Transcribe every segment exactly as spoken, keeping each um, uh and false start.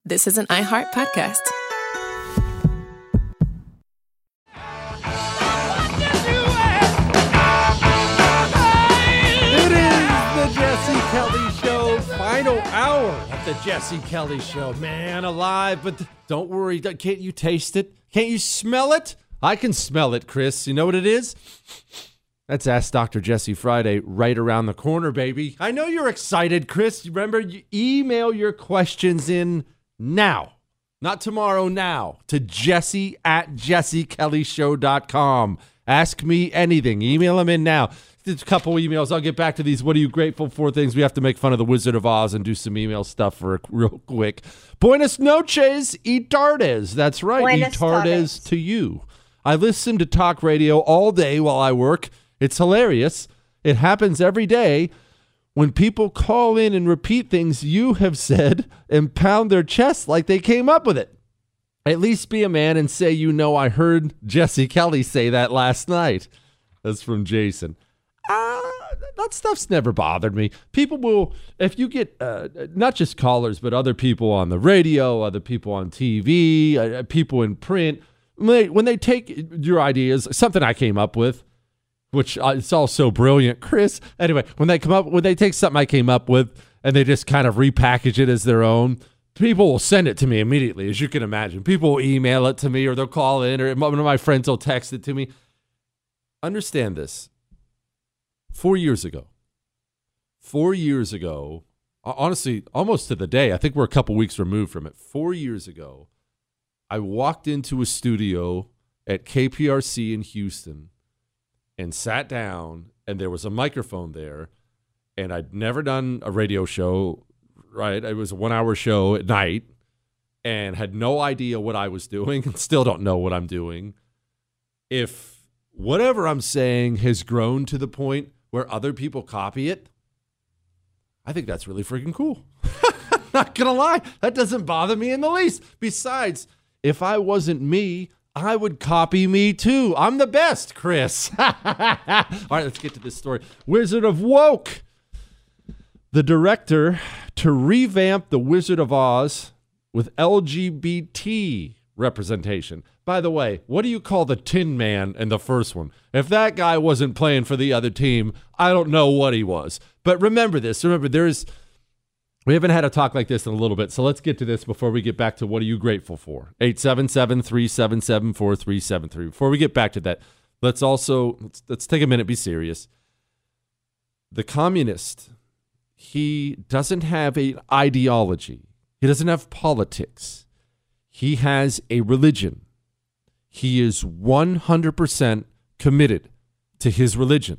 this is an iHeart podcast. It is the Jesse Kelly Show, final hour of the Jesse Kelly Show. Man alive, but don't worry, can't you taste it? Can't you smell it? I can smell it, Chris. You know what it is? That's Ask Doctor Jesse Friday right around the corner, baby. I know you're excited, Chris. Remember, you email your questions in now. Not tomorrow, now. To Jesse at jesse kelly show dot com. Ask me anything. Email them in now. Just a couple emails. I'll get back to these what are you grateful for things. We have to make fun of the Wizard of Oz and do some email stuff for real quick. Buenas noches, y tardes. That's right, Buenas y tardes tardes. to you. I listen to talk radio all day while I work. It's hilarious. It happens every day when people call in and repeat things you have said and pound their chests like they came up with it. At least be a man and say, you know, I heard Jesse Kelly say that last night. That's from Jason. Uh, that stuff's never bothered me. People will, if you get uh, not just callers, but other people on the radio, other people on T V, uh, people in print, when they, when they take your ideas, something I came up with, which uh, it's all so brilliant, Chris. Anyway, when they come up, when they take something I came up with and they just kind of repackage it as their own, people will send it to me immediately, as you can imagine. People will email it to me or they'll call in or one of my friends will text it to me. Understand this. Four years ago, four years ago, honestly, almost to the day, I think we're a couple weeks removed from it. Four years ago, I walked into a studio at K P R C in Houston and sat down, and there was a microphone there, and I'd never done a radio show, right? It was a one-hour show at night, and had no idea what I was doing, and still don't know what I'm doing. If whatever I'm saying has grown to the point where other people copy it, I think that's really freaking cool. Not gonna lie, that doesn't bother me in the least. Besides, if I wasn't me, I would copy me too. I'm the best, Chris. All right, let's get to this story. Wizard of Woke. The director to revamp the Wizard of Oz with L G B T representation. By the way, what do you call the Tin Man in the first one? If that guy wasn't playing for the other team, I don't know what he was. But remember this. Remember, there's... We haven't had a talk like this in a little bit, so let's get to this before we get back to what are you grateful for? eight seven seven, three seven seven, four three seven three. Before we get back to that, let's also, let's, let's take a minute, be serious. The communist, he doesn't have an ideology. He doesn't have politics. He has a religion. He is one hundred percent committed to his religion.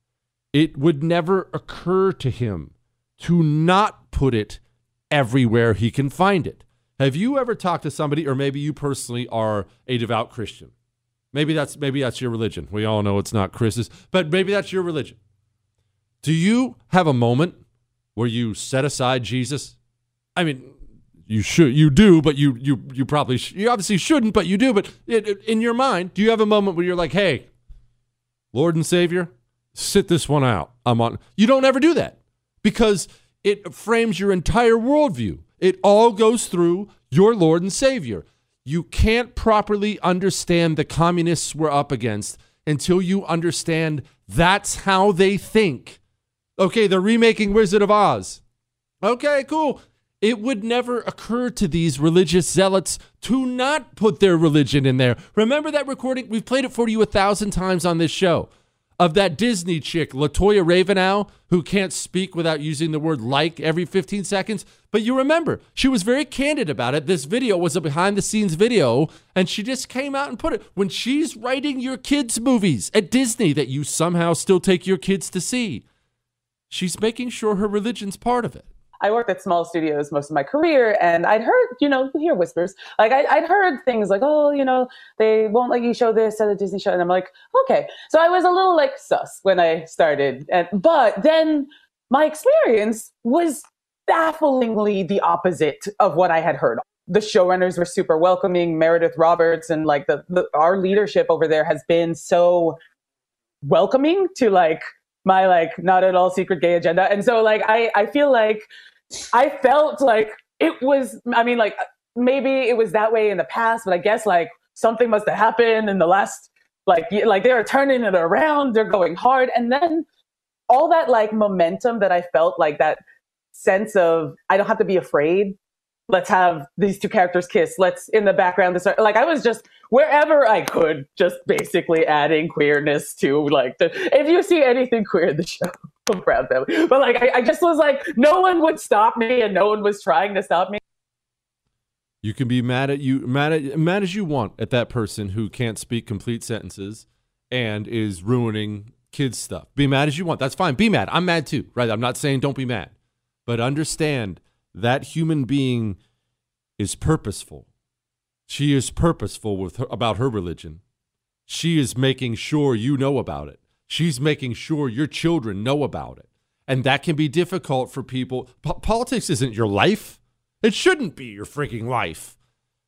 It would never occur to him to not put it everywhere he can find it. Have you ever talked to somebody, or maybe you personally are a devout Christian? Maybe that's maybe that's your religion. We all know it's not Chris's, but maybe that's your religion. Do you have a moment where you set aside Jesus? I mean, you should, you do, but you you you probably sh- you obviously shouldn't, but you do. But it, it, in your mind, do you have a moment where you're like, "Hey, Lord and Savior, sit this one out. I'm on." You don't ever do that, because it frames your entire worldview. It all goes through your Lord and Savior. You can't properly understand the communists we're up against until you understand that's how they think. Okay, they're remaking Wizard of Oz. Okay, cool. It would never occur to these religious zealots to not put their religion in there. Remember that recording? We've played it for you a thousand times on this show. Of that Disney chick, LaToya Ravenow, who can't speak without using the word like every fifteen seconds. But you remember, she was very candid about it. This video was a behind-the-scenes video, and she just came out and put it. When she's writing your kids' movies at Disney that you somehow still take your kids to see, she's making sure her religion's part of it. I worked at small studios most of my career, and I'd heard, you know, you hear whispers. Like I, I'd heard things like, oh, you know, they won't let you show this at a Disney show. And I'm like, okay. So I was a little like sus when I started. And, but then my experience was bafflingly the opposite of what I had heard. The showrunners were super welcoming, Meredith Roberts, and like the, the our leadership over there has been so welcoming to like my like not at all secret gay agenda. And so like I, I feel like I felt like it was, I mean, like maybe it was that way in the past, but I guess like something must have happened in the last, like, like they were turning it around, they're going hard. And then all that like momentum that I felt, like that sense of, I don't have to be afraid. Let's have these two characters kiss. Let's in the background, start, like I was just wherever I could, just basically adding queerness to like the, if you see anything queer in the show, I'm proud family. But like, I, I just was like, no one would stop me and no one was trying to stop me. You can be mad at you, mad at, mad as you want at that person who can't speak complete sentences and is ruining kids' stuff. Be mad as you want. That's fine. Be mad. I'm mad too, right? I'm not saying don't be mad, but understand that human being is purposeful. She is purposeful with her, about her religion. She is making sure you know about it. She's making sure your children know about it. And that can be difficult for people. Po- politics isn't your life. It shouldn't be your freaking life.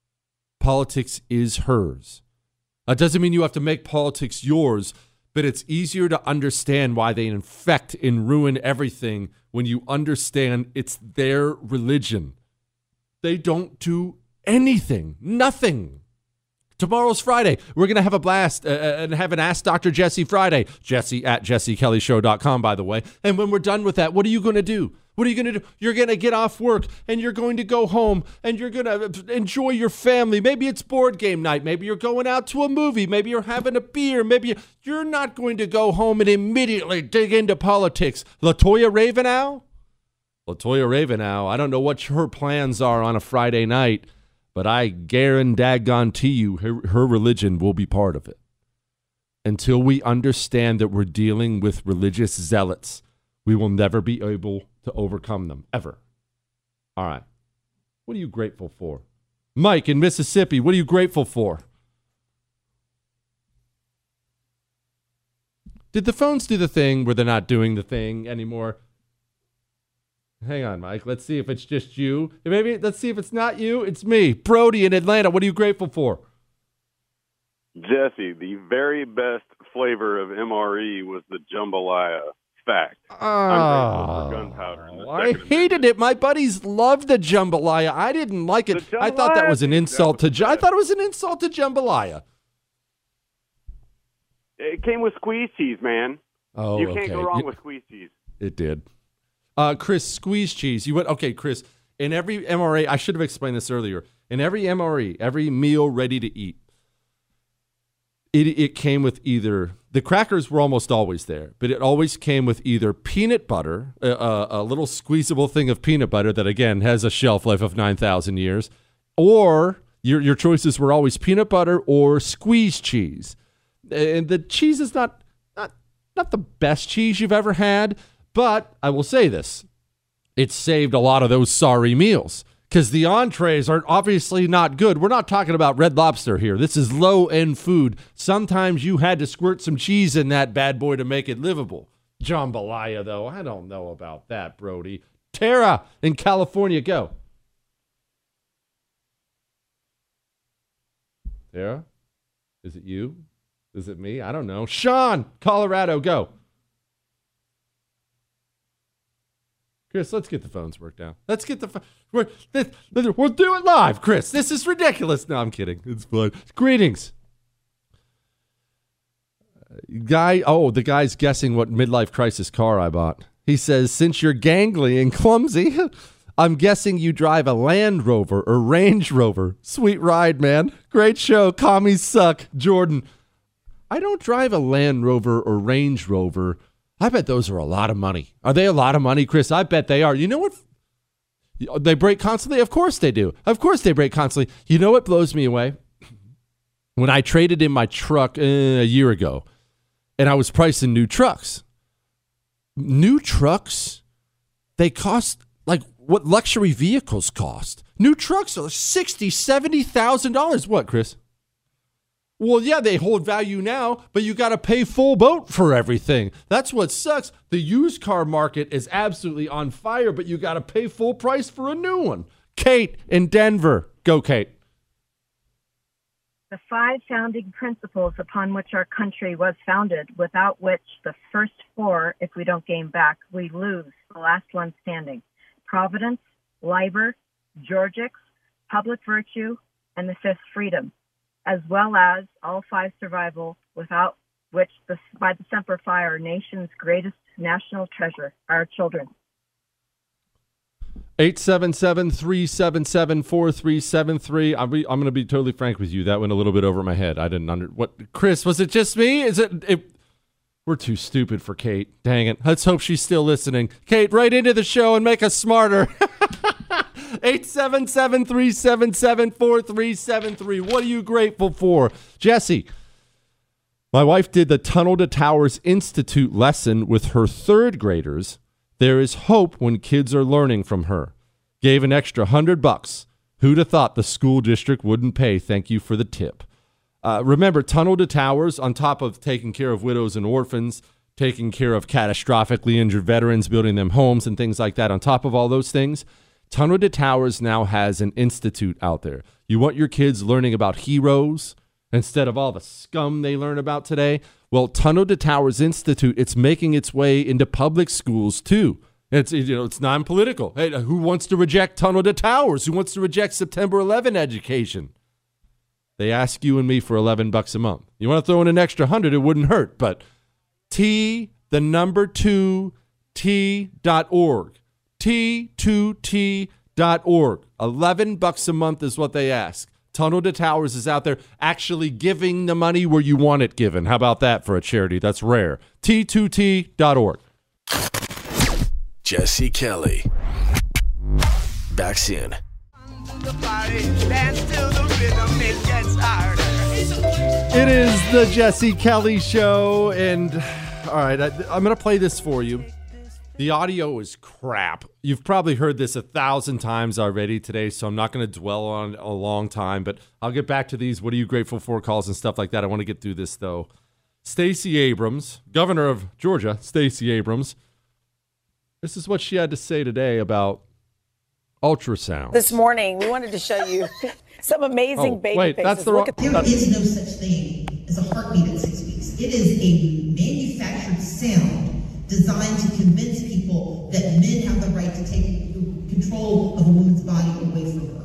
Politics is hers. That doesn't mean you have to make politics yours, but it's easier to understand why they infect and ruin everything when you understand it's their religion. They don't do anything, nothing. Tomorrow's Friday. We're going to have a blast uh, and have an Ask Doctor Jesse Friday. Jesse at jesse kelly show dot com, by the way. And when we're done with that, what are you going to do? What are you going to do? You're going to get off work and you're going to go home and you're going to enjoy your family. Maybe it's board game night. Maybe you're going out to a movie. Maybe you're having a beer. Maybe you're not going to go home and immediately dig into politics. LaToya Ravenow? LaToya Ravenow, I don't know what her plans are on a Friday night, but I guarantee you her, her religion will be part of it. Until we understand that we're dealing with religious zealots, we will never be able to overcome them, ever. All right. What are you grateful for? Mike in Mississippi, what are you grateful for? Did the phones do the thing where they're not doing the thing anymore? Hang on, Mike. Let's see if it's just you. Maybe let's see if it's not you. It's me, Brody in Atlanta. What are you grateful for? Jesse, the very best flavor of M R E was the jambalaya. Fact. Oh, I'm grateful for gunpowder. I hated it. My buddies loved the jambalaya. I didn't like it. I thought that was an insult to. I thought it was an insult to jambalaya. It came with squeeze cheese, man. Oh, you can't okay. go wrong it, with squeeze cheese. It did. Uh, Chris, squeeze cheese. You went okay, Chris. In every M R E, I should have explained this earlier. In every M R E, every meal ready to eat, it it came with either. The crackers were almost always there, but it always came with either peanut butter, a, a little squeezable thing of peanut butter that, again, has a shelf life of nine thousand years, or your your choices were always peanut butter or squeeze cheese. And the cheese is not not not the best cheese you've ever had, but I will say this. It saved a lot of those sorry meals. Because the entrees are obviously not good. We're not talking about Red Lobster here. This is low-end food. Sometimes you had to squirt some cheese in that bad boy to make it livable. Jambalaya, though, I don't know about that, Brody. Tara in California, go. Tara? Is it you? Is it me? I don't know. Sean, Colorado, go. Chris, let's get the phones worked out. Let's get the phone. We're, this, we'll do it live, Chris. This is ridiculous. No, I'm kidding. It's fun. Greetings. Guy, oh, the guy's guessing what midlife crisis car I bought. He says, since you're gangly and clumsy, I'm guessing you drive a Land Rover or Range Rover. Sweet ride, man. Great show. Commies suck. Jordan. I don't drive a Land Rover or Range Rover. I bet those are a lot of money. Are they a lot of money, Chris? I bet they are. You know what? They break constantly? Of course they do. Of course they break constantly. You know what blows me away? When I traded in my truck uh, a year ago, and I was pricing new trucks. New trucks, they cost like what luxury vehicles cost. New trucks are sixty thousand dollars, seventy thousand dollars. What, Chris? Well, yeah, they hold value now, but you got to pay full boat for everything. That's what sucks. The used car market is absolutely on fire, but you got to pay full price for a new one. Kate in Denver. Go, Kate. The five founding principles upon which our country was founded, without which the first four, if we don't gain back, we lose the last one standing. Providence, Liber, Georgix, public virtue, and the fifth, freedom, as well as all five, survival, without which the, by the Semper Fi, our nation's greatest national treasure, our children. eight seven seven, three seven seven, four three seven three. I'm, I'm going to be totally frank with you. That went a little bit over my head. I didn't under what. Chris, was it just me? Is it, it? We're too stupid for Kate. Dang it. Let's hope she's still listening. Kate, right into the show and make us smarter. eight seven seven, three seven seven, four three seven three. What are you grateful for? Jesse, my wife did the Tunnel to Towers Institute lesson with her third graders. There is hope when kids are learning from her. Gave an extra hundred bucks. Who'd have thought the school district wouldn't pay? Thank you for the tip. Uh, remember, Tunnel to Towers, on top of taking care of widows and orphans, taking care of catastrophically injured veterans, building them homes and things like that, on top of all those things, Tunnel to Towers now has an institute out there. You want your kids learning about heroes instead of all the scum they learn about today? Well, Tunnel to Towers Institute, it's making its way into public schools too. It's, you know, it's non-political. Hey, who wants to reject Tunnel to Towers? Who wants to reject September eleventh education? They ask you and me for eleven bucks a month. You want to throw in an extra hundred, it wouldn't hurt. But T, the number two, T dot org. T two T dot org. eleven bucks a month is what they ask. Tunnel to Towers is out there actually giving the money where you want it given. How about that for a charity? That's rare. T two T dot org. Jesse Kelly. Back soon. It is the Jesse Kelly Show, and all right, I, I'm going to play this for you. The audio is crap. You've probably heard this a thousand times already today, so I'm not going to dwell on it a long time, but I'll get back to these what are you grateful for calls and stuff like that. I want to get through this, though. Stacey Abrams, governor of Georgia, Stacey Abrams, this is what she had to say today about ultrasound. This morning, we wanted to show you some amazing oh, baby wait, faces. That's the wrong, there that's, is no such thing as a heartbeat at six weeks. It is a manufactured sound designed to convince people that men have the right to take control of a woman's body away from her.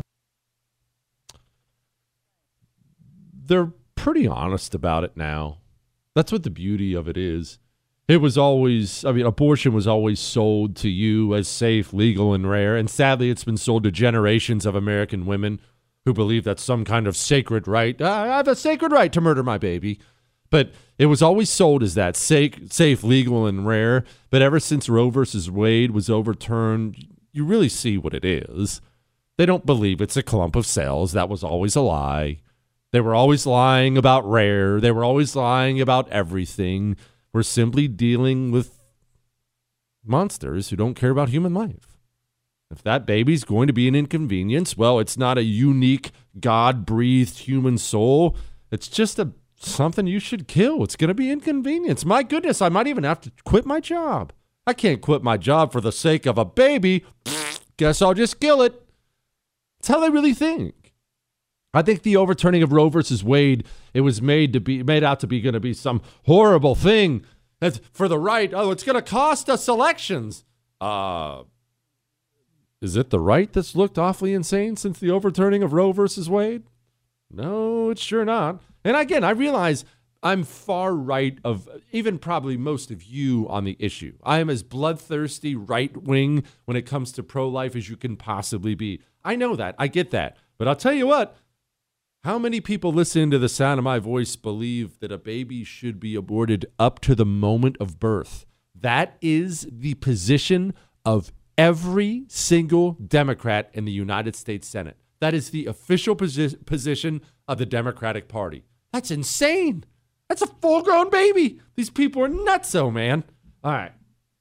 They're pretty honest about it now. That's what the beauty of it is. It was always, I mean, abortion was always sold to you as safe, legal, and rare. And sadly, it's been sold to generations of American women who believe that's some kind of sacred right. I have a sacred right to murder my baby. But it was always sold as that, safe, safe, legal, and rare. But ever since Roe versus Wade was overturned, you really see what it is. They don't believe it's a clump of cells. That was always a lie. They were always lying about rare. They were always lying about everything. We're simply dealing with monsters who don't care about human life. If that baby's going to be an inconvenience, well, it's not a unique, God-breathed human soul. It's just a something you should kill. It's going to be inconvenience. My goodness, I might even have to quit my job. I can't quit my job for the sake of a baby. Guess I'll just kill it. That's how they really think. I think the overturning of Roe versus Wade, it was made to be made out to be going to be some horrible thing that's for the right. Oh, it's going to cost us elections. Uh, is it the right that's looked awfully insane since the overturning of Roe versus Wade? No, it's sure not. And again, I realize I'm far right of even probably most of you on the issue. I am as bloodthirsty right-wing when it comes to pro-life as you can possibly be. I know that. I get that. But I'll tell you what, how many people listening to the sound of my voice believe that a baby should be aborted up to the moment of birth? That is the position of every single Democrat in the United States Senate. That is the official posi- position of the Democratic Party. That's insane. That's a full-grown baby. These people are nutso, man. All right.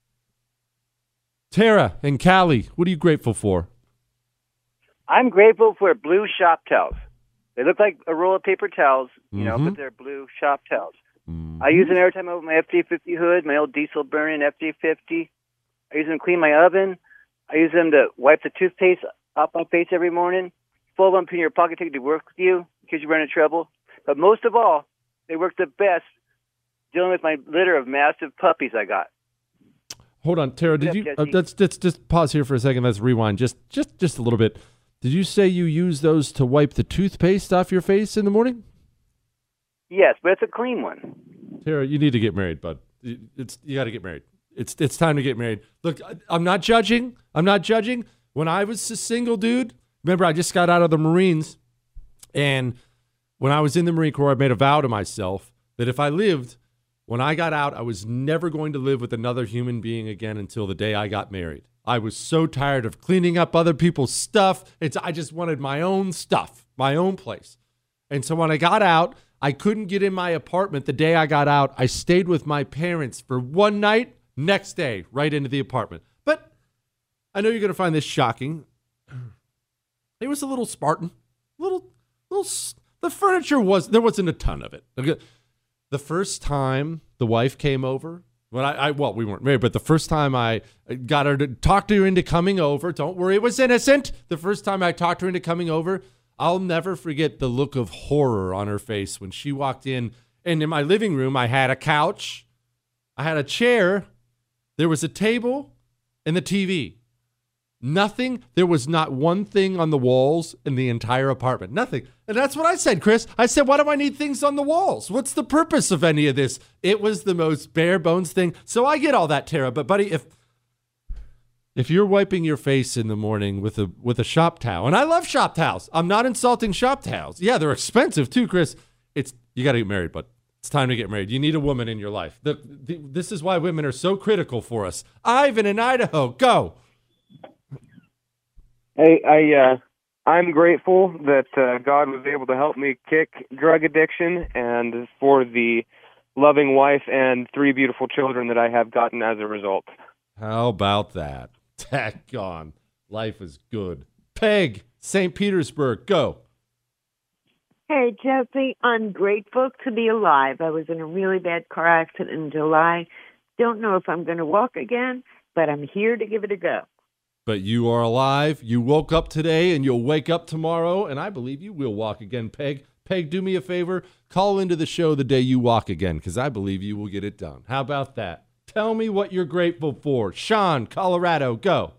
Tara and Callie, what are you grateful for? I'm grateful for blue shop towels. They look like a roll of paper towels, you mm-hmm. know, but they're blue shop towels. Mm-hmm. I use them every time I open my F J fifty hood, my old diesel burning F J fifty. I use them to clean my oven. I use them to wipe the toothpaste off my face every morning. Fold them in your pocket, take it to work with you in case you run into trouble. But most of all, they work the best dealing with my litter of massive puppies I got. Hold on, Tara. Did you? Uh, let's, let's just pause here for a second. Let's rewind just just just a little bit. Did you say you use those to wipe the toothpaste off your face in the morning? Yes, but it's a clean one. Tara, you need to get married, bud. It's you got to get married. It's it's time to get married. Look, I'm not judging. I'm not judging. When I was a single dude, remember I just got out of the Marines, and when I was in the Marine Corps, I made a vow to myself that if I lived, when I got out, I was never going to live with another human being again until the day I got married. I was so tired of cleaning up other people's stuff. It's I just wanted my own stuff, my own place. And so when I got out, I couldn't get in my apartment the day I got out. I stayed with my parents for one night, next day, right into the apartment. But I know you're going to find this shocking. It was a little Spartan. Little, little, the furniture was, there wasn't a ton of it. The first time the wife came over, When I, I, well, we weren't married, but the first time I got her to talk her into coming over, don't worry, it was innocent. The first time I talked her into coming over, I'll never forget the look of horror on her face when she walked in. And in my living room, I had a couch, I had a chair, there was a table, and the T V. Nothing. There was not one thing on the walls in the entire apartment. Nothing. And that's what I said, Chris. I said, why do I need things on the walls? What's the purpose of any of this? It was the most bare bones thing. So I get all that, Tara. But buddy, if if you're wiping your face in the morning with a with a shop towel, and I love shop towels. I'm not insulting shop towels. Yeah, they're expensive too, Chris. It's you got to get married, but it's time to get married. You need a woman in your life. The, the, this is why women are so critical for us. Ivan in Idaho, go. Hey, I, uh, I'm grateful that uh, God was able to help me kick drug addiction and for the loving wife and three beautiful children that I have gotten as a result. How about that? Daggone. Life is good. Peg, Saint Petersburg, go. Hey, Jesse, I'm grateful to be alive. I was in a really bad car accident in July. Don't know if I'm going to walk again, but I'm here to give it a go. But you are alive. You woke up today and you'll wake up tomorrow, and I believe you will walk again, Peg. Peg, do me a favor. Call into the show the day you walk again, because I believe you will get it done. How about that? Tell me what you're grateful for. Sean, Colorado, go.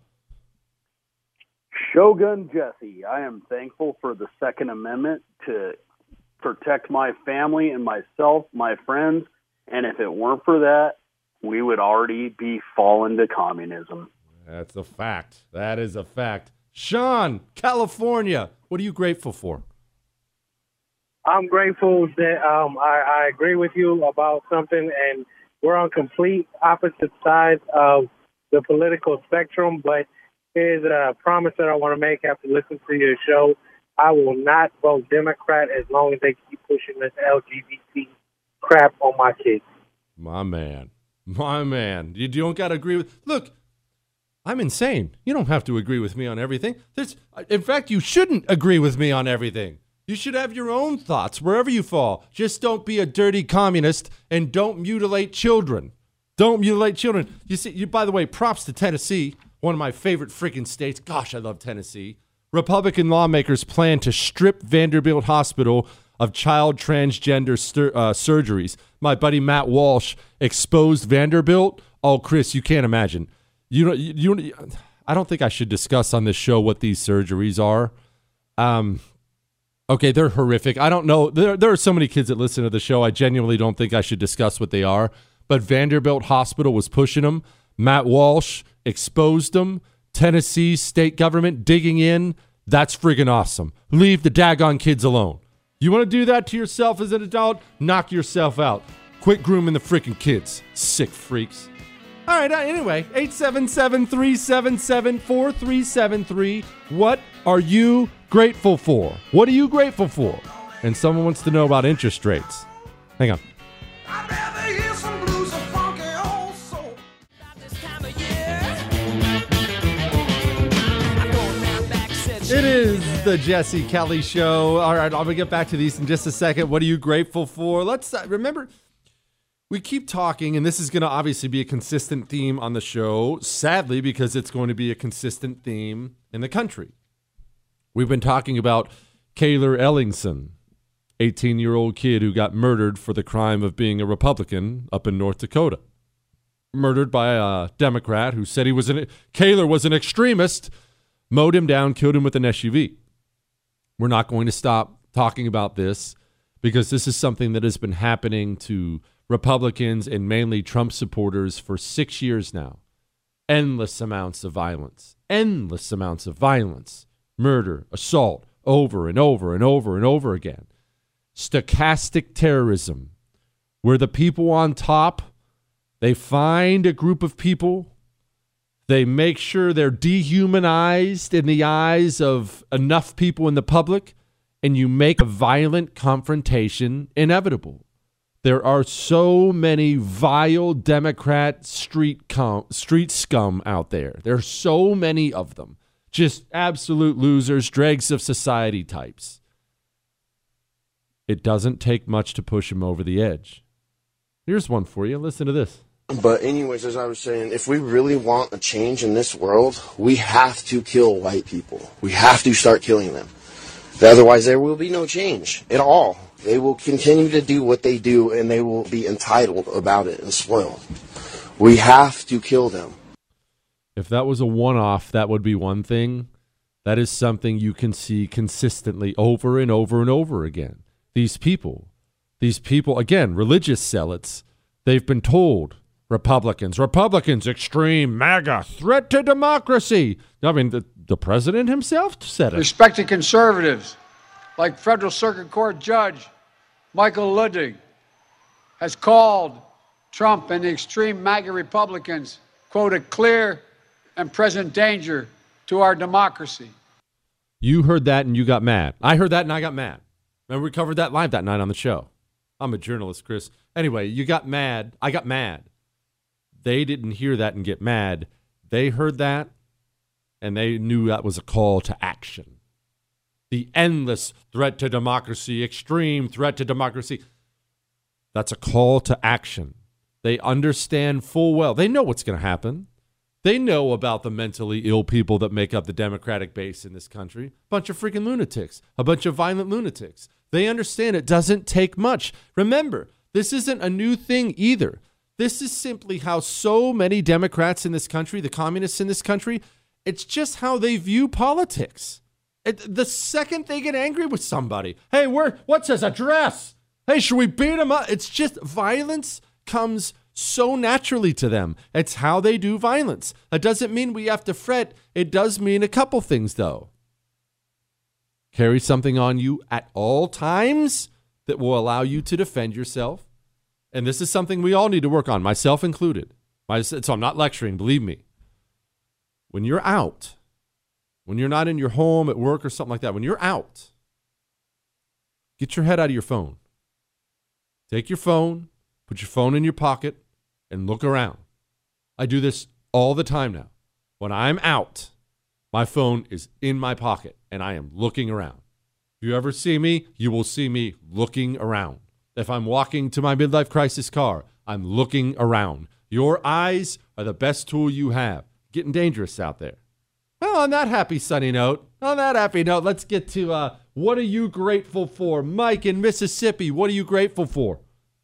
Shogun Jesse, I am thankful for the Second Amendment to protect my family and myself, my friends, and if it weren't for that, we would already be fallen to communism. That's a fact. That is a fact. Sean, California, what are you grateful for? I'm grateful that um, I, I agree with you about something, and we're on complete opposite sides of the political spectrum, but here's a promise that I want to make after listening to your show. I will not vote Democrat as long as they keep pushing this L G B T crap on my kids. My man. My man. You don't got to agree with... Look, I'm insane. You don't have to agree with me on everything. There's, in fact, you shouldn't agree with me on everything. You should have your own thoughts wherever you fall. Just don't be a dirty communist and don't mutilate children. Don't mutilate children. You see, you, by the way, props to Tennessee, one of my favorite freaking states. Gosh, I love Tennessee. Republican lawmakers plan to strip Vanderbilt Hospital of child transgender stir, uh, surgeries. My buddy Matt Walsh exposed Vanderbilt. Oh, Chris, you can't imagine. You know, you, you. I don't think I should discuss on this show what these surgeries are. Um, okay, they're horrific. I don't know. There, there are so many kids that listen to the show. I genuinely don't think I should discuss what they are. But Vanderbilt Hospital was pushing them. Matt Walsh exposed them. Tennessee state government digging in. That's friggin' awesome. Leave the daggone kids alone. You want to do that to yourself as an adult? Knock yourself out. Quit grooming the freaking kids. Sick freaks. All right, anyway, eight seven seven, three seven seven, four three seven three. What are you grateful for? What are you grateful for? And someone wants to know about interest rates. Hang on. It is the Jesse Kelly Show. All right, I'm going to get back to these in just a second. What are you grateful for? Let's uh, remember... We keep talking, and this is going to obviously be a consistent theme on the show, sadly, because it's going to be a consistent theme in the country. We've been talking about Kaylor Ellingson, eighteen-year-old kid who got murdered for the crime of being a Republican up in North Dakota. Murdered by a Democrat who said he was an Kaylor was an extremist. mowed him down, killed him with an S U V. We're not going to stop talking about this because this is something that has been happening to Republicans and mainly Trump supporters for six years now. Endless amounts of violence, endless amounts of violence, murder, assault, over and over and over and over again. Stochastic terrorism, where the people on top, they find a group of people, they make sure they're dehumanized in the eyes of enough people in the public, and you make a violent confrontation inevitable. There are so many vile Democrat street com- street scum out there. There are so many of them. Just absolute losers, dregs of society types. It doesn't take much to push them over the edge. Here's one for you. Listen to this. But anyways, as I was saying, if we really want a change in this world, we have to kill white people. We have to start killing them. Otherwise, there will be no change at all. They will continue to do what they do, and they will be entitled about it and spoiled. We have to kill them. If that was a one-off, that would be one thing. That is something you can see consistently over and over and over again. These people, these people, again, religious zealots, they've been told, Republicans, Republicans, extreme, MAGA, threat to democracy. I mean, the, the president himself said it. Respected conservatives, like Federal Circuit Court Judge Michael Luttig, has called Trump and the extreme MAGA Republicans, quote, a clear and present danger to our democracy. You heard that and you got mad. I heard that and I got mad. Remember, we covered that live that night on the show. I'm a journalist, Chris. Anyway, you got mad. I got mad. They didn't hear that and get mad. They heard that and they knew that was a call to action. The endless threat to democracy, extreme threat to democracy. That's a call to action. They understand full well. They know what's going to happen. They know about the mentally ill people that make up the Democratic base in this country. A bunch of freaking lunatics. A bunch of violent lunatics. They understand it doesn't take much. Remember, this isn't a new thing either. This is simply how so many Democrats in this country, the communists in this country, it's just how they view politics. It, the second they get angry with somebody, hey, where, what's his address? Hey, should we beat him up? It's just violence comes so naturally to them. It's how they do violence. That doesn't mean we have to fret. It does mean a couple things, though. Carry something on you at all times that will allow you to defend yourself. And this is something we all need to work on, myself included. My, so I'm not lecturing, believe me. When you're out, when you're not in your home, at work, or something like that, when you're out, get your head out of your phone. Take your phone, put your phone in your pocket, and look around. I do this all the time now. When I'm out, my phone is in my pocket, and I am looking around. If you ever see me, you will see me looking around. If I'm walking to my midlife crisis car, I'm looking around. Your eyes are the best tool you have. Getting dangerous out there. Well, on that happy sunny note, on that happy note, let's get to uh, what are you grateful for? Mike in Mississippi, what are you grateful for?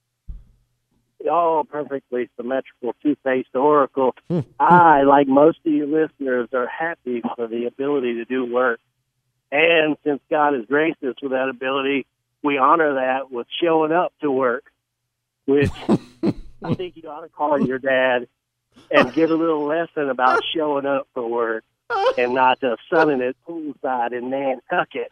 Oh, perfectly symmetrical, two-faced oracle. I, like most of you listeners, are happy for the ability to do work. And since God has graced us with that ability, we honor that with showing up to work, which I think you ought to call your dad and get a little lesson about showing up for work and not just sunning it poolside in Nantucket.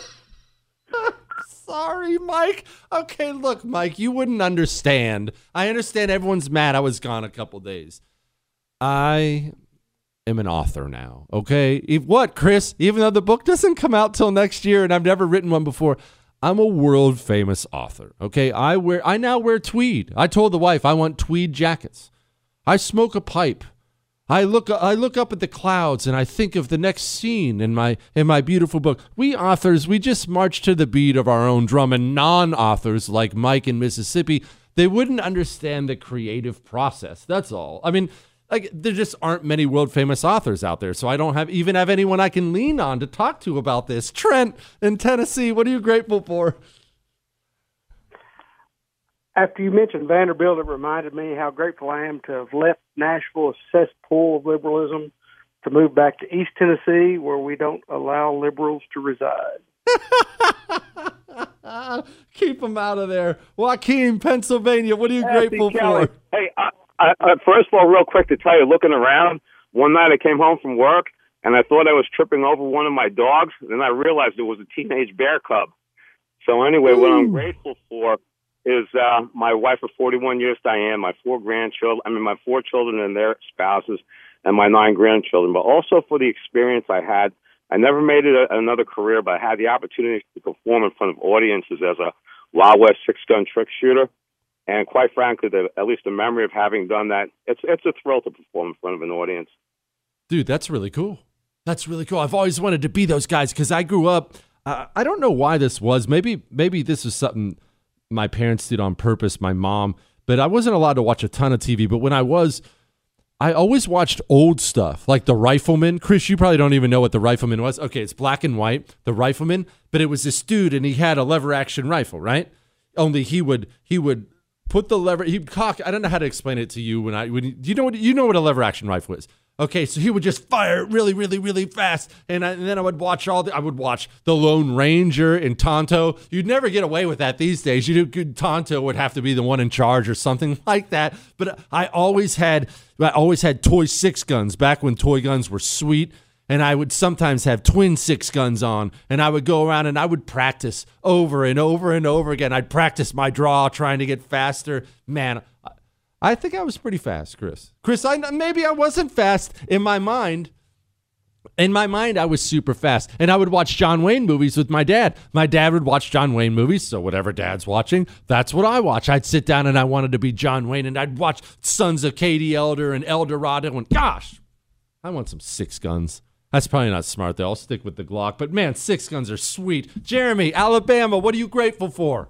Sorry, Mike. Okay, look, Mike, you wouldn't understand. I understand everyone's mad I was gone a couple days. I am an author now, okay? If, what, Chris? Even though the book doesn't come out till next year and I've never written one before, I'm a world famous author, okay? I wear I now wear tweed. I told the wife I want tweed jackets. I smoke a pipe. I look I look up at the clouds and I think of the next scene in my in my beautiful book. We authors, we just march to the beat of our own drum, and non-authors like Mike in Mississippi, they wouldn't understand the creative process. That's all. I mean, like there just aren't many world famous authors out there, so I don't have even have anyone I can lean on to talk to about this. Trent in Tennessee, what are you grateful for? After you mentioned Vanderbilt, it reminded me how grateful I am to have left Nashville a cesspool of liberalism to move back to East Tennessee, where we don't allow liberals to reside. Keep them out of there. Joaquin, Pennsylvania, what are you Happy grateful Kelly. for? Hey, I, I, I, first of all, real quick to tell you, looking around, one night I came home from work, and I thought I was tripping over one of my dogs, and then I realized it was a teenage bear cub. So anyway, Ooh. What I'm grateful for is uh, my wife of forty-one years, Diane, my four grandchildren, I mean, my four children and their spouses, and my nine grandchildren, but also for the experience I had. I never made it a, another career, but I had the opportunity to perform in front of audiences as a Wild West six-gun trick shooter. And quite frankly, the, at least the memory of having done that, it's it's a thrill to perform in front of an audience. Dude, that's really cool. That's really cool. I've always wanted to be those guys because I grew up, uh, I don't know why this was. Maybe maybe this is something my parents did on purpose, my mom, but I wasn't allowed to watch a ton of T V. But when I was, I always watched old stuff, like The Rifleman. Chris, you probably don't even know what The Rifleman was. Okay, it's black and white, The Rifleman, but it was this dude, and he had a lever-action rifle, right? Only he would he would put the lever, he'd cock, I don't know how to explain it to you. When I, when you, you know what you know what a lever-action rifle is. Okay, so he would just fire it really, really, really fast, and, I, and then I would watch all the. I would watch The Lone Ranger and Tonto. You'd never get away with that these days. You know, Tonto would have to be the one in charge or something like that. But I always had, I always had toy six guns back when toy guns were sweet, and I would sometimes have twin six guns on, and I would go around and I would practice over and over and over again. I'd practice my draw, trying to get faster. Man. I think I was pretty fast, Chris. Chris, I maybe I wasn't fast in my mind. In my mind, I was super fast. And I would watch John Wayne movies with my dad. My dad would watch John Wayne movies, so whatever dad's watching, that's what I watch. I'd sit down and I wanted to be John Wayne, and I'd watch Sons of Katie Elder and El Dorado, and gosh, I want some six guns. That's probably not smart, though. I'll stick with the Glock. But man, six guns are sweet. Jeremy, Alabama, what are you grateful for?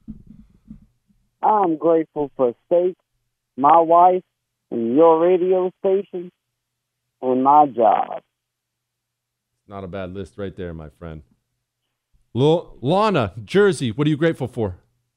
I'm grateful for steak, my wife, and your radio station, and my job. Not a bad list right there, my friend. L- Lana, Jersey, what are you grateful for?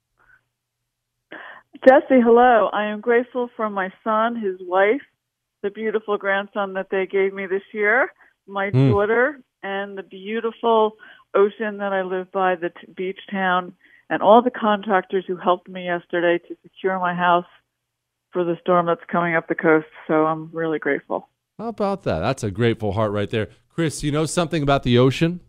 Jesse, hello. I am grateful for my son, his wife, the beautiful grandson that they gave me this year, my mm. daughter, and the beautiful ocean that I live by, the t- beach town, and all the contractors who helped me yesterday to secure my house for the storm that's coming up the coast. So I'm really grateful. How about that? That's a grateful heart right there. Chris, you know something about the ocean?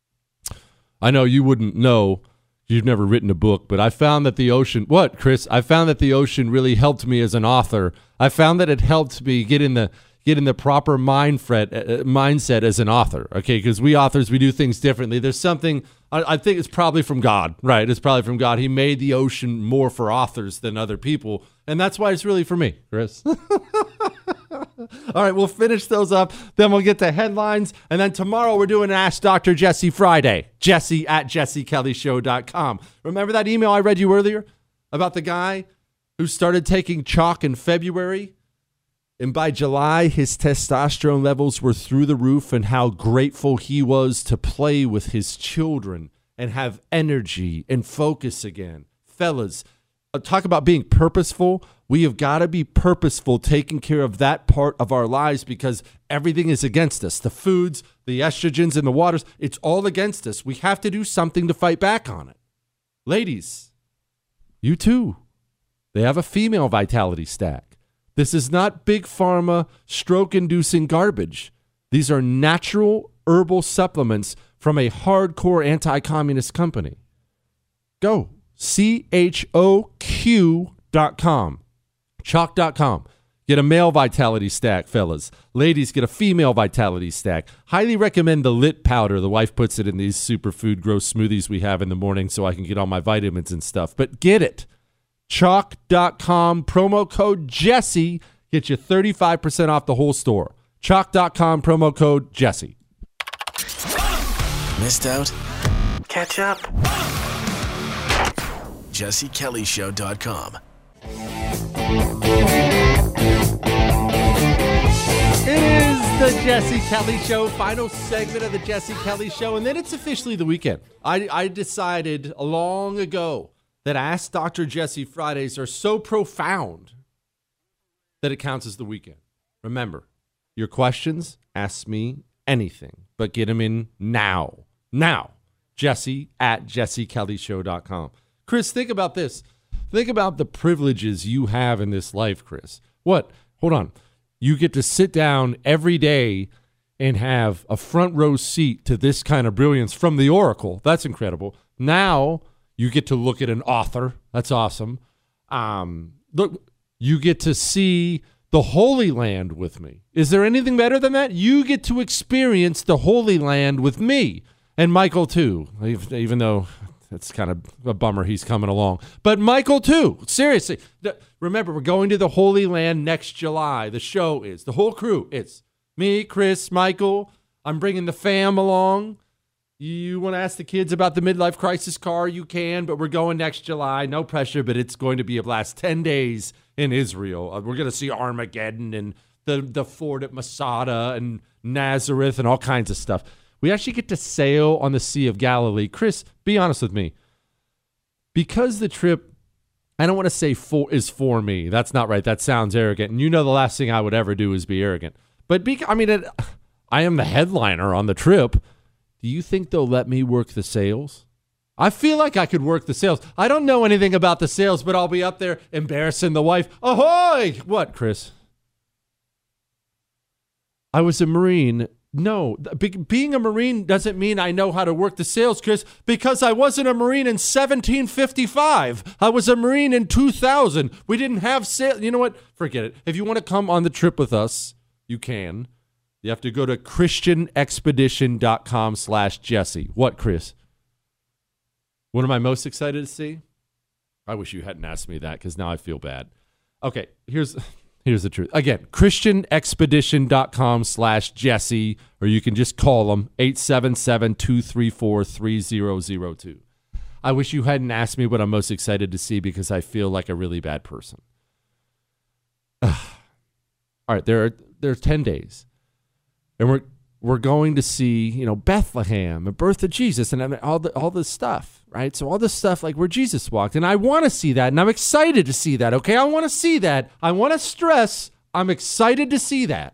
I know you wouldn't know. You've never written a book, but I found that the ocean, what, Chris? I found that the ocean really helped me as an author. I found that it helped me get in the get in the proper mind fret, uh, mindset as an author, okay? Because we authors, we do things differently. There's something, I, I think it's probably from God, right? It's probably from God. He made the ocean more for authors than other people, and that's why it's really for me, Chris. All right, we'll finish those up. Then we'll get to headlines. And then tomorrow we're doing Ask Doctor Jesse Friday. Jesse at jesse kelly show dot com. Remember that email I read you earlier about the guy who started taking chalk in February? And by July, his testosterone levels were through the roof, and how grateful he was to play with his children and have energy and focus again. Fellas, talk about being purposeful. We have got to be purposeful taking care of that part of our lives, because everything is against us. The foods, the estrogens, and the waters, it's all against us. We have to do something to fight back on it. Ladies, you too. They have a female vitality stack. This is not big pharma stroke-inducing garbage. These are natural herbal supplements from a hardcore anti-communist company. Go. C H O Q dot com. Chalk dot com. Get a male vitality stack, fellas. Ladies, get a female vitality stack. Highly recommend the Lit powder. The wife puts it in these superfood gross smoothies we have in the morning so I can get all my vitamins and stuff. But get it. Chalk dot com, promo code Jesse, get you thirty-five percent off the whole store. Chalk dot com, promo code Jesse. Missed out? Catch up. jesse kelly show dot com. It is the Jesse Kelly Show, final segment of the Jesse Kelly Show, and then it's officially the weekend. I, I decided long ago that Ask Doctor Jesse Fridays are so profound that it counts as the weekend. Remember, your questions Ask me anything, but get them in now. Now. Jesse at jesse kelly show dot com. Chris, think about this. Think about the privileges you have in this life, Chris. What? Hold on. You get to sit down every day and have a front row seat to this kind of brilliance from the Oracle. That's incredible. Now you get to look at an author. That's awesome. Um, look, you get to see the Holy Land with me. Is there anything better than that? You get to experience the Holy Land with me. And Michael, too, even though it's kind of a bummer he's coming along. But Michael, too. Seriously. Remember, we're going to the Holy Land next July. The show is. The whole crew. It's me, Chris, Michael. I'm bringing the fam along. You want to ask the kids about the midlife crisis car? You can, but we're going next July. No pressure, but it's going to be a blast. Ten days in Israel. We're going to see Armageddon and the, the fort at Masada and Nazareth and all kinds of stuff. We actually get to sail on the Sea of Galilee. Chris, be honest with me. Because the trip, I don't want to say for, is for me. That's not right. That sounds arrogant. And you know the last thing I would ever do is be arrogant. But be, I mean, it, I am the headliner on the trip. Do you think they'll let me work the sales? I feel like I could work the sales. I don't know anything about the sales, but I'll be up there embarrassing the wife. Ahoy! What, Chris? I was a Marine. No, be- being a Marine doesn't mean I know how to work the sales, Chris, because I wasn't a Marine in seventeen fifty-five. I was a Marine in two thousand. We didn't have sales. You know what? Forget it. If you want to come on the trip with us, you can. You have to go to christianexpedition.com slash Jesse. What, Chris? What am I most excited to see? I wish you hadn't asked me that because now I feel bad. Okay, here's... Here's the truth. Again, christianexpedition.com slash Jesse, or you can just call them eight seven seven, two three four, three zero zero two. I wish you hadn't asked me what I'm most excited to see because I feel like a really bad person. All right, there are there are ten days. And we're we're going to see, you know, Bethlehem, the birth of Jesus, and all the all this stuff, right? So all this stuff like where Jesus walked, and I want to see that, and I'm excited to see that. Okay, I want to see that. I want to stress, I'm excited to see that.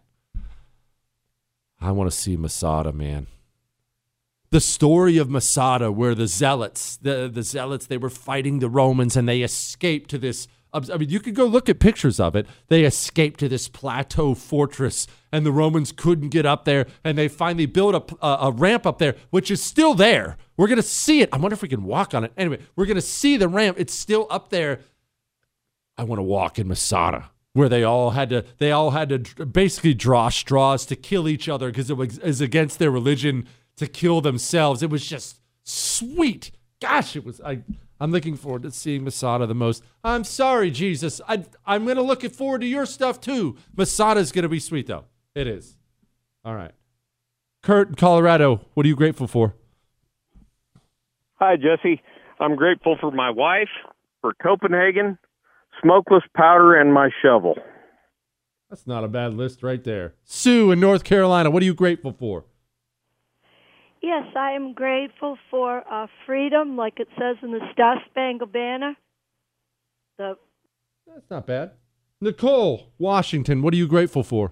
I want to see Masada, man. The story of Masada, where the zealots, the the zealots, they were fighting the Romans, and they escaped to this. I mean, you could go look at pictures of it. They escaped to this plateau fortress, and the Romans couldn't get up there, and they finally built a, a, a ramp up there, which is still there. We're going to see it. I wonder if we can walk on it. Anyway, we're going to see the ramp. It's still up there. I want to walk in Masada, where they all had to they all had to basically draw straws to kill each other because it was, it was against their religion to kill themselves. It was just sweet. Gosh, it was... I. I'm looking forward to seeing Masada the most. I'm sorry, Jesus. I, I'm going to look forward to your stuff, too. Masada's going to be sweet, though. It is. All right. Kurt in Colorado, what are you grateful for? Hi, Jesse. I'm grateful for my wife, for Copenhagen, smokeless powder, and my shovel. That's not a bad list right there. Sue in North Carolina, what are you grateful for? Yes, I am grateful for uh, freedom, like it says in the Star Spangled Banner. The That's not bad. Nicole, Washington, what are you grateful for?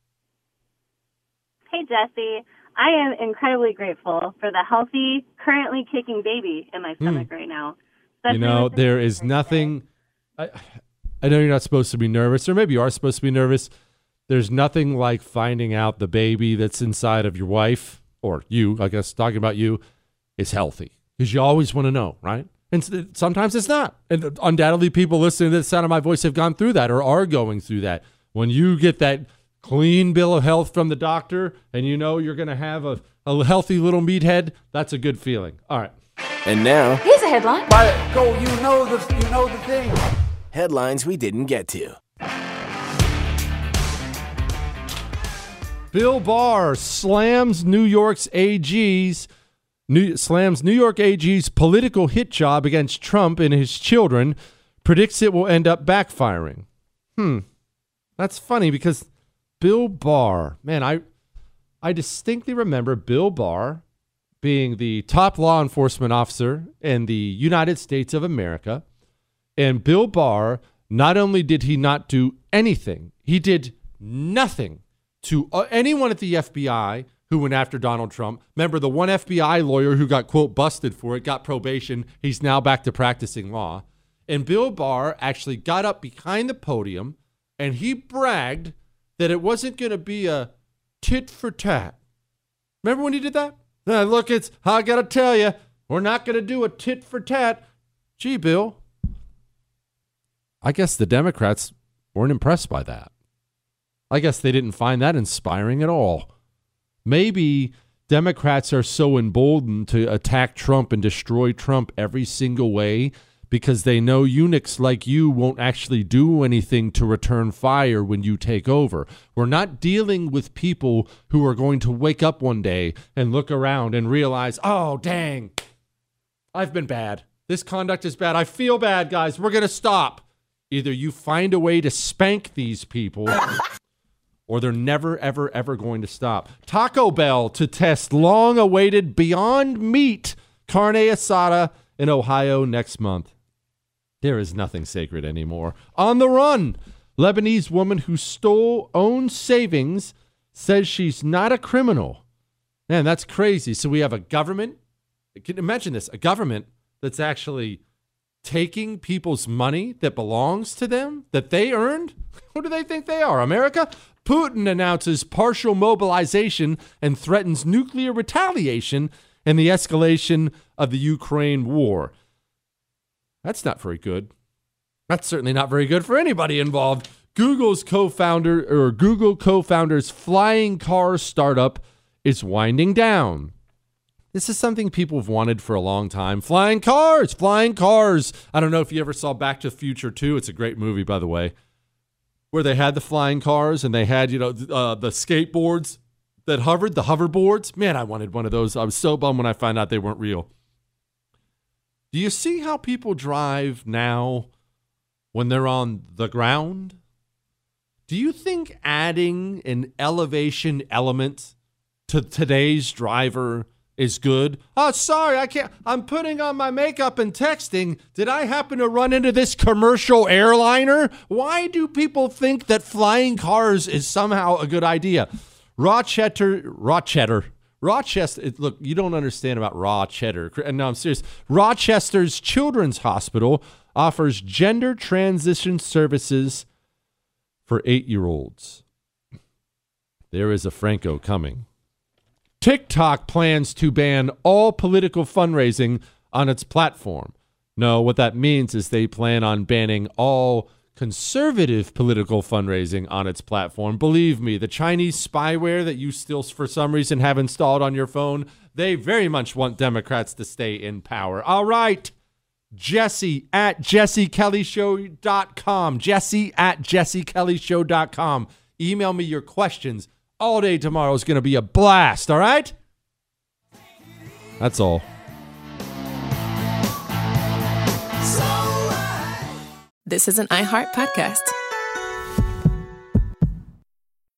Hey, Jesse. I am incredibly grateful for the healthy, currently kicking baby in my stomach mm. right now. You know, there is nothing... I, I know you're not supposed to be nervous, or maybe you are supposed to be nervous. There's nothing like finding out the baby that's inside of your wife, or you, I guess, talking about you, is healthy. Because you always want to know, right? And sometimes it's not. And undoubtedly people listening to the sound of my voice have gone through that or are going through that. When you get that clean bill of health from the doctor and you know you're going to have a, a healthy little meathead, that's a good feeling. All right. And now, here's a headline. By go, you know the you know the thing. Headlines we didn't get to. Bill Barr slams New York's A G's New, slams New York A G's political hit job against Trump and his children, predicts it will end up backfiring. Hmm. That's funny because Bill Barr, man, I I distinctly remember Bill Barr being the top law enforcement officer in the United States of America. And Bill Barr, not only did he not do anything, he did nothing to uh, anyone at the F B I who went after Donald Trump. Remember, the one F B I lawyer who got, quote, busted for it, got probation. He's now back to practicing law. And Bill Barr actually got up behind the podium and he bragged that it wasn't going to be a tit for tat. Remember when he did that? Uh, look, it's, I got to tell you, we're not going to do a tit for tat. Gee, Bill. I guess the Democrats weren't impressed by that. I guess they didn't find that inspiring at all. Maybe Democrats are so emboldened to attack Trump and destroy Trump every single way because they know eunuchs like you won't actually do anything to return fire when you take over. We're not dealing with people who are going to wake up one day and look around and realize, oh, dang, I've been bad. This conduct is bad. I feel bad, guys. We're going to stop. Either you find a way to spank these people or they're never, ever, ever going to stop. Taco Bell to test long-awaited Beyond Meat carne asada in Ohio next month. There is nothing sacred anymore. On the run, Lebanese woman who stole own savings says she's not a criminal. Man, that's crazy. So we have a government. Can you imagine this? A government that's actually taking people's money that belongs to them, that they earned? Who do they think they are, America? Putin announces partial mobilization and threatens nuclear retaliation in the escalation of the Ukraine war. That's not very good. That's certainly not very good for anybody involved. Google's co-founder, or Google co-founder's flying car startup is winding down. This is something people have wanted for a long time. Flying cars, flying cars. I don't know if you ever saw Back to the Future two. It's a great movie, by the way, where they had the flying cars and they had, you know, uh, the skateboards that hovered, the hoverboards. Man, I wanted one of those. I was so bummed when I found out they weren't real. Do you see how people drive now when they're on the ground? Do you think adding an elevation element to today's driver is good? Oh, sorry, I can't. I'm putting on my makeup and texting. Did I happen to run into this commercial airliner? Why do people think that flying cars is somehow a good idea? Rochester, Rochester, Rochester. Look, you don't understand about raw cheddar. No, I'm serious. Rochester's Children's Hospital offers gender transition services for eight-year-olds. There is a Franco coming. TikTok plans to ban all political fundraising on its platform. No, what that means is they plan on banning all conservative political fundraising on its platform. Believe me, the Chinese spyware that you still, for some reason, have installed on your phone, they very much want Democrats to stay in power. All right, Jesse at jesse kelly show dot com. Jesse at jesse kelly show dot com. Email me your questions. All day tomorrow is going to be a blast, all right? That's all. This is an iHeart podcast.